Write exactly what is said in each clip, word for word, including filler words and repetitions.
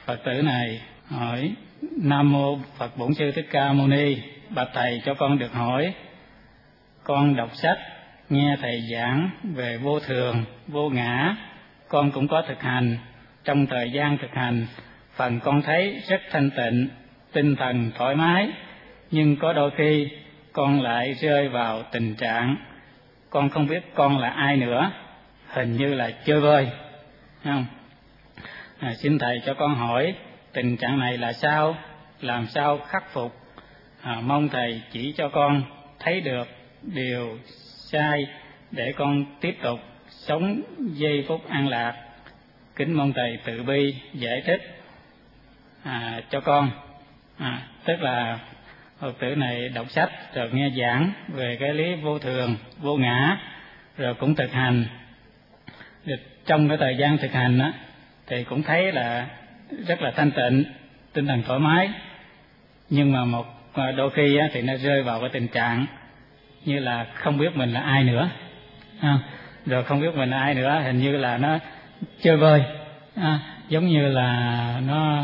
Phật tử này hỏi: Nam mô Phật Bổn Sư Thích Ca Mâu Ni, bạch thầy cho con được hỏi, con đọc sách nghe thầy giảng về vô thường, vô ngã, con cũng có thực hành. Trong thời gian thực hành, phần con thấy rất thanh tịnh, tinh thần thoải mái, nhưng có đôi khi con lại rơi vào tình trạng con không biết con là ai nữa, hình như là chơi vơi. Không? À, xin thầy cho con hỏi tình trạng này là sao, làm sao khắc phục? À, mong thầy chỉ cho con thấy được điều sai để con tiếp tục sống giây phút an lạc. Kính mong thầy từ bi giải thích à, cho con. À, tức là Phật tử này đọc sách rồi nghe giảng về cái lý vô thường, vô ngã, rồi cũng thực hành. Trong cái thời gian thực hành á, thì cũng thấy là rất là thanh tịnh, tinh thần thoải mái, nhưng mà một đôi khi á, thì nó rơi vào cái tình trạng như là không biết mình là ai nữa, à, rồi không biết mình là ai nữa, hình như là nó chơi vơi, à, giống như là nó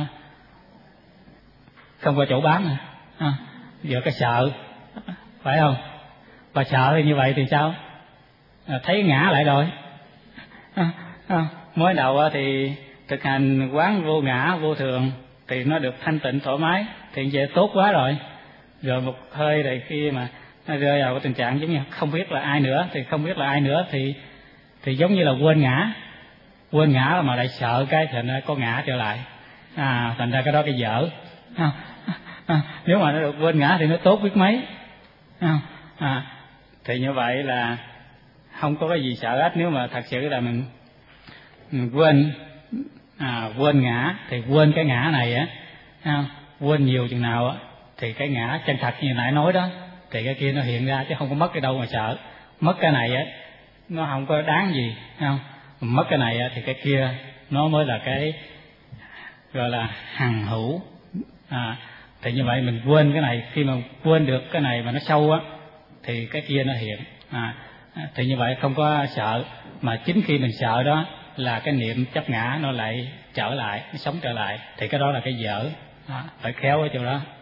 không có chỗ bám, à, giờ cái sợ, phải không? Và sợ thì như vậy thì sao? À, thấy ngã lại rồi. À, à, mới đầu thì thực hành quán vô ngã vô thường thì nó được thanh tịnh thoải mái, thì vậy tốt quá rồi. Rồi một hơi thì khi mà nó rơi vào cái tình trạng giống như không biết là ai nữa, thì không biết là ai nữa thì thì giống như là quên ngã, quên ngã mà lại sợ cái thì nó có ngã trở lại, à, thành ra cái đó cái dở. À, à, nếu mà nó được quên ngã thì nó tốt biết mấy. À, à, thì như vậy là không có cái gì sợ hết. Nếu mà thật sự là mình, mình quên à, quên ngã thì quên cái ngã này á, à, quên nhiều chừng nào á thì cái ngã chân thật như nãy nói đó thì cái kia nó hiện ra, chứ không có mất cái đâu mà sợ. Mất cái này á nó không có đáng gì, không? Mất cái này á thì cái kia nó mới là cái gọi là hằng hữu. À, thì như vậy mình quên cái này, khi mà quên được cái này mà nó sâu á thì cái kia nó hiện. À, thì như vậy không có sợ, mà chính khi mình sợ đó là cái niệm chấp ngã nó lại trở lại, nó sống trở lại, thì cái đó là cái dở. À, phải khéo ở chỗ đó.